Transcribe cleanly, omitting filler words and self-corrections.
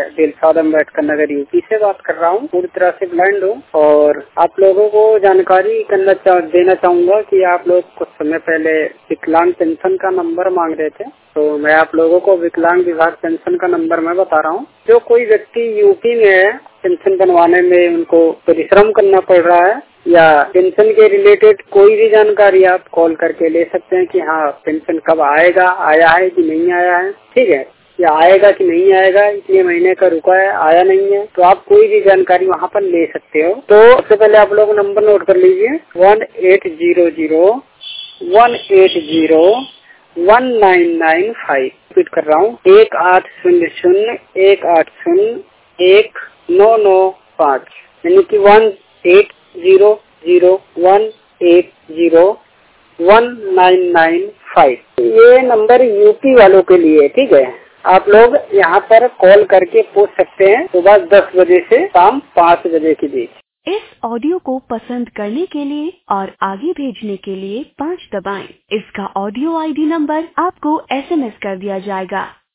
Dilshad Ambedkar Nagar UP से बात कर रहा हूँ। पूरी तरह से ब्लाइंड हूँ और आप लोगों को जानकारी देना चाहूँगा कि आप लोग कुछ समय पहले विकलांग पेंशन का नंबर मांग रहे थे, तो मैं आप लोगों को विकलांग विभाग पेंशन का नंबर मैं बता रहा हूँ। जो कोई व्यक्ति यूपी में है, पेंशन बनवाने में उनको परिश्रम करना पड़ रहा है या पेंशन के रिलेटेड कोई भी जानकारी आप कॉल करके ले सकते हैं कि हाँ पेंशन कब आएगा, आया है कि नहीं आया है, ठीक है, या आएगा कि नहीं आएगा, इतने महीने का रुका है, आया नहीं है, तो आप कोई भी जानकारी वहाँ पर ले सकते हो। तो सबसे पहले आप लोग नंबर नोट कर लीजिए 1800-1995। रिपीट कर रहा हूँ 1800-180-19995, यानी कि 1800-180-1995। ये नंबर यूपी वालों के लिए, ठीक है। आप लोग यहाँ पर कॉल करके पूछ सकते हैं सुबह 10 बजे से शाम 5 बजे के बीच। इस ऑडियो को पसंद करने के लिए और आगे भेजने के लिए 5 दबाएं। इसका ऑडियो आईडी नंबर आपको SMS कर दिया जाएगा।